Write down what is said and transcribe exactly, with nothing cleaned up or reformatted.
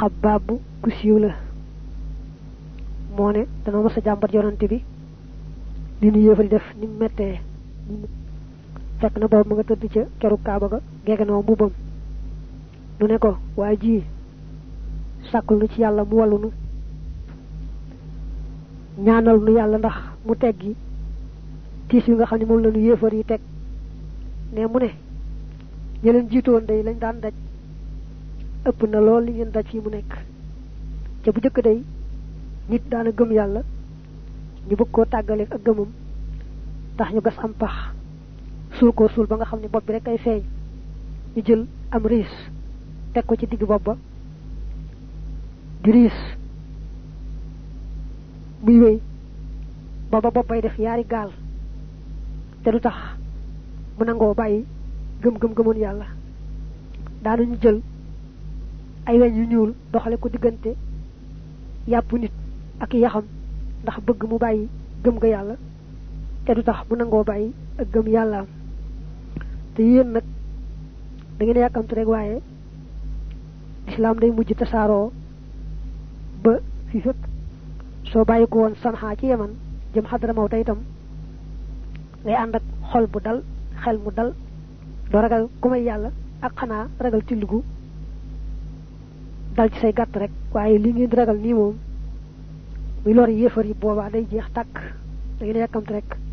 Xabbaab ku siiw la moo ne dana mës a jàmbat yonante bi li ñu yéefari def ni mettee fekk na boobu ma nga tëdd ca keru kaaba ga gegenoo mbubam nu ne ko waa ji sàkkul nu ci yàlla mu wallu nu ñaanal nu yàlla ndax mu teggi tiis yi nga xam ne moom la nu yéefar yi teg ne mu ne ñi leen jiitoon day lañ daan daj ëpp na lool li ngeen daj fii mu nekk ca bu jëkk day nit daana gëm yàlla ñu bëgg koo tàggale ak gëmam tax ñu gas am pax suul ko suul ba nga xam ne bopp bi rek ay feeñ ñu jël am riis teg ko ci digg bopp ba di riis muy wéy booba bopp bay def yaari gaal te du tax mu nangoo bàyyi gëm gëm gëmoon yàlla daanañu jël ay weñ yu ñuul doxale ko diggante yàpp nit ak yaxam ndax bëgg mu bàyyi gëm ga yàlla te du tax mu nangoo bàyyi ak gëm yàllaam te yéen nag da ngeen yàkkamtu rek waaye lislaam day mujj tasaaroo ba fi fépp soo bàyyi ko woon Sanaa ci Yaman jëm Xadramawt itam ngay ànd ak xol bu dal xel mu dal doo ragal ku may yàlla ak xanaa ragal ci lugu dal ci say gàtt rek waaye li ngeen di ragal nii moom muy lor yéefar yi boobaa day jeex tàkk da ngeen yàkkamtu rek